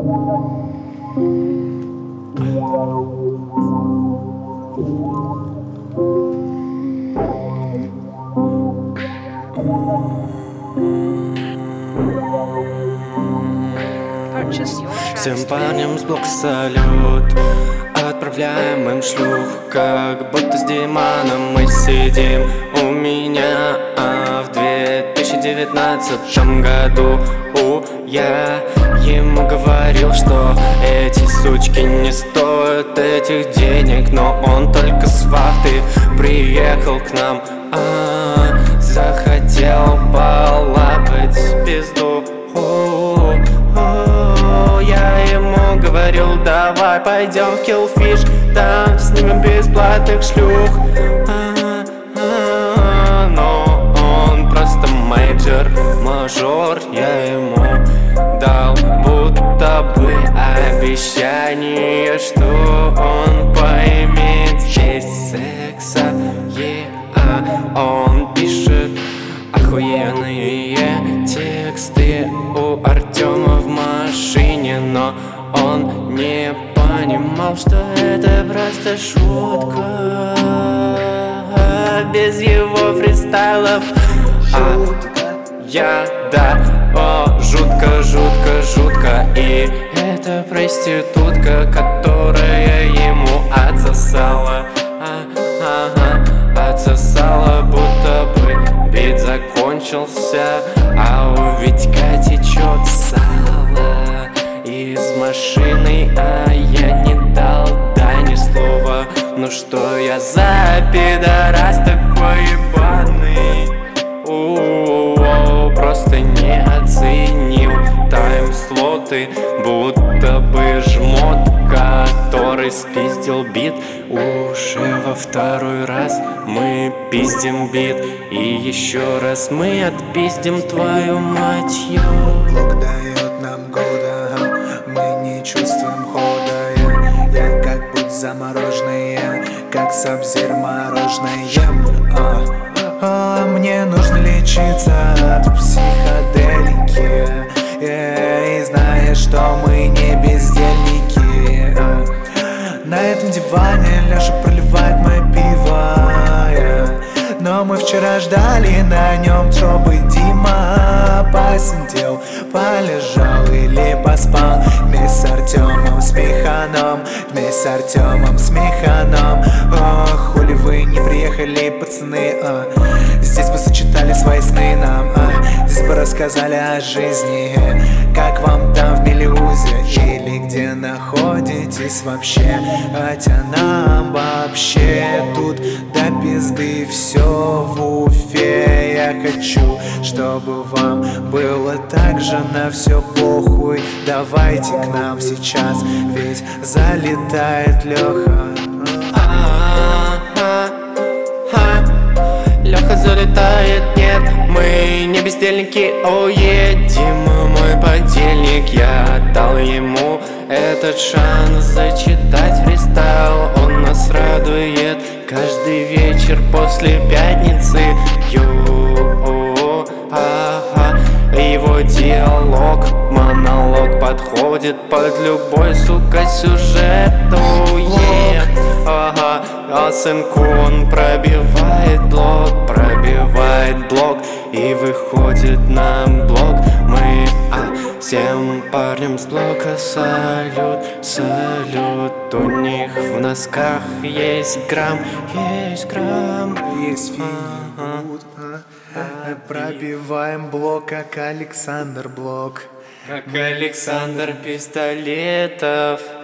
Всем парням с блока салют, отправляем им шлюх, как будто с Диманом мы сидим у меня. А в 2019 году я ему говорил, что эти сучки не стоят этих денег, но он только с вахты приехал к нам, захотел полапать пизду. Я ему говорил, давай пойдем в Killfish, там снимем бесплатных шлюх. Но он просто мажор, я ему дал будто бы обещание, что он поимеет здесь секса. Он пишет охуенные тексты у Артема в машине, но он не понимал, что это просто шутка. Без его фристайлов жутко, жутко, жутко. И это проститутка, которая ему отсосала, отсосала, будто бы бит закончился, а у Витька течет сало из машины, а я не дал ни слова. Ну что я за пидорас такой ебаный? Просто не оценил тайм-слоты, будто бы жмот, который спиздил бит. Уже во второй раз мы пиздим бит, и еще раз мы отпиздим твою мать. Блок дает нам года, мы не чувствуем хода. Я как будто замороженный, как сабзир мороженое. Мне нужно лечиться от психоделики, и знаешь, что мы не бездельники. На этом диване Леша проливает мое пиво, но мы вчера ждали на нем, чтобы Дима посидел, полежал или поспал вместе с Артемом, с Механом, вместе с Артемом, с Механом. Хули вы не приехали, пацаны? Здесь бы сочетали свои сны нам, здесь бы рассказали о жизни, как вам там в Мелеузе или где находитесь вообще. Хотя нам вообще тут до пизды все в Уфе. Я хочу, чтобы вам было так же на все похуй. Давайте к нам сейчас, ведь залетает Леха. Леха залетает, нет, мы не бездельники, Дима мой подельник. Я дал ему этот шанс зачитать фристайл. Он нас радует каждый вечер после пятницы. Его диалог, монолог подходит под любой, сука, сюжету. А сынку он пробивает блок и выходит на блок. Мы всем парням с блока салют, салют. У них в носках есть грамм, есть фигут. Пробиваем блок, как Александр Блок, как Александр Пистолетов.